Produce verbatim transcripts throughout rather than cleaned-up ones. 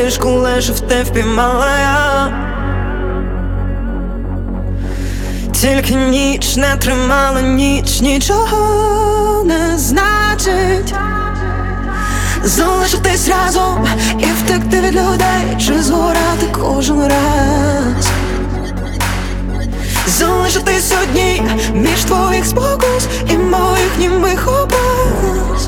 лишку лежав, те впіймала я. Тільки ніч не тримала, ніч нічого не значить. Залишитись разом і втекти від людей, чи згорати кожен раз. Залишитись одній між твоїх спокус і моїх німих образ.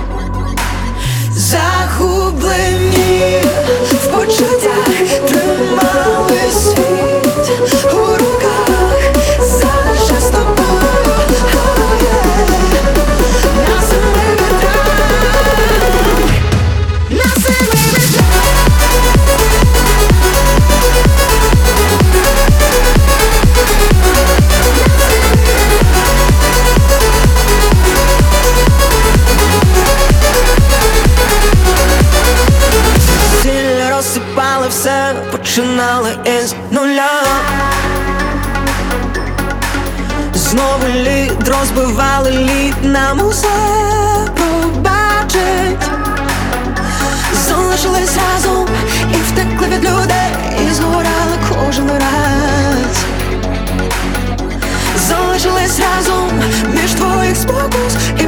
Загублені в почуттях, тримали світ у руках, залише з тобою, oh yeah. На семи вітрах, на семи вітрах. Розсипали все, починали із нуля. Знову лід розбивали, лід нам усе пробачить. Залишились разом і втекли від людей, і згорали кожен раз. Залишились разом між твоїх спокус